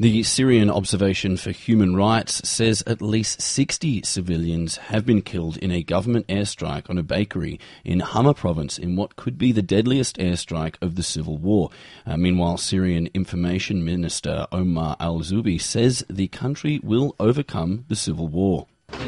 The Syrian Observation for Human Rights says at least 60 civilians have been killed in a government airstrike on a bakery in Hama province in what could be the deadliest airstrike of the civil war. Meanwhile, Syrian Information Minister Omar al-Zubi says the country will overcome the civil war.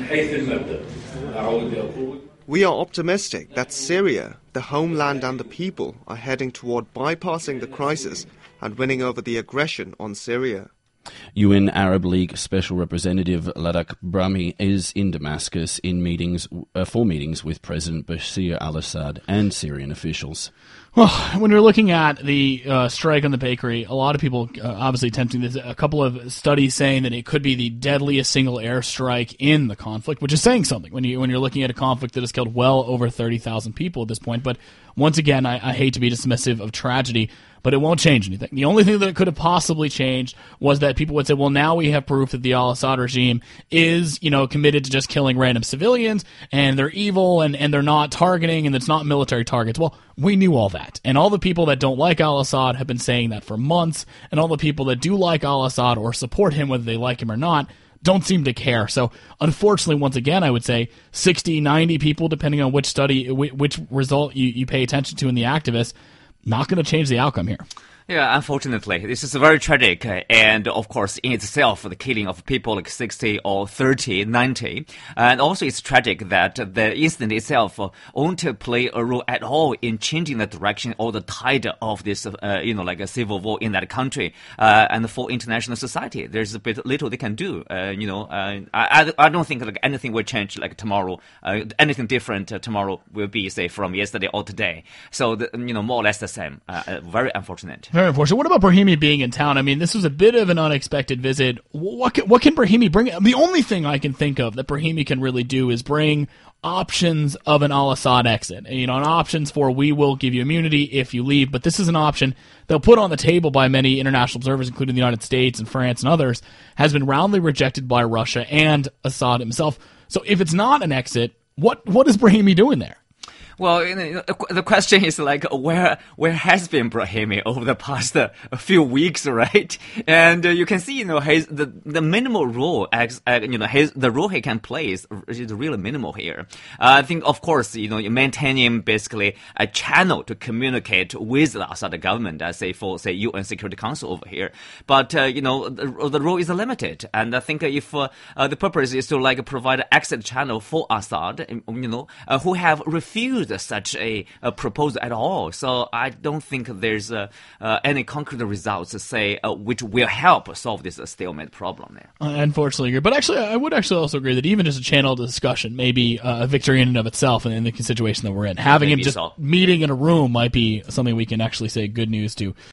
We are optimistic that Syria, the homeland and the people, are heading toward bypassing the crisis and winning over the aggression on Syria. UN Arab League Special Representative Ladak Brahmi is in Damascus for meetings with President Bashar al-Assad and Syrian officials. Well, when you're looking at the strike on the bakery, a lot of people obviously attempting this. A couple of studies saying that it could be the deadliest single airstrike in the conflict, which is saying something when you're looking at a conflict that has killed well over 30,000 people at this point. But once again, I hate to be dismissive of tragedy, but it won't change anything. The only thing that it could have possibly changed was that people would say, well, now we have proof that the al-Assad regime is, committed to just killing random civilians, and they're evil, and they're not targeting, and it's not military targets. Well, we knew all that. And all the people that don't like al-Assad have been saying that for months, and all the people that do like al-Assad or support him, whether they like him or not, don't seem to care. So, unfortunately, once again, I would say 60, 90 people, depending on which study, which result you pay attention to in the activists, not going to change the outcome here. Yeah, unfortunately, this is very tragic, and of course, in itself, the killing of people like 60 or 30, 90, and also it's tragic that the incident itself won't play a role at all in changing the direction or the tide of this, like a civil war in that country, and for international society, there's a bit little they can do, I don't think like anything will change like tomorrow, anything different tomorrow will be, say, from yesterday or today, so, more or less the same, very unfortunate. Very unfortunate. What about Brahimi being in town? I mean, this was a bit of an unexpected visit. What can Brahimi bring? The only thing I can think of that Brahimi can really do is bring options of an al-Assad exit. And options for we will give you immunity if you leave. But this is an option they'll put on the table by many international observers, including the United States and France and others, has been roundly rejected by Russia and Assad himself. So if it's not an exit, what is Brahimi doing there? Well, the question is like, where has been Brahimi over the past few weeks, right? And you can see, the minimal role, the role he can play is really minimal here. I think, of course, maintaining basically a channel to communicate with the Assad government, say UN Security Council over here. But the role is limited, and I think if the purpose is to provide an exit channel for Assad, who have refused such a proposal at all. So I don't think there's any concrete results to say which will help solve this stalemate problem there. Unfortunately, agree. But actually, I would also agree that even just a channel discussion may be a victory in and of itself in the situation that we're in. Having him just meeting in a room might be something we can actually say good news to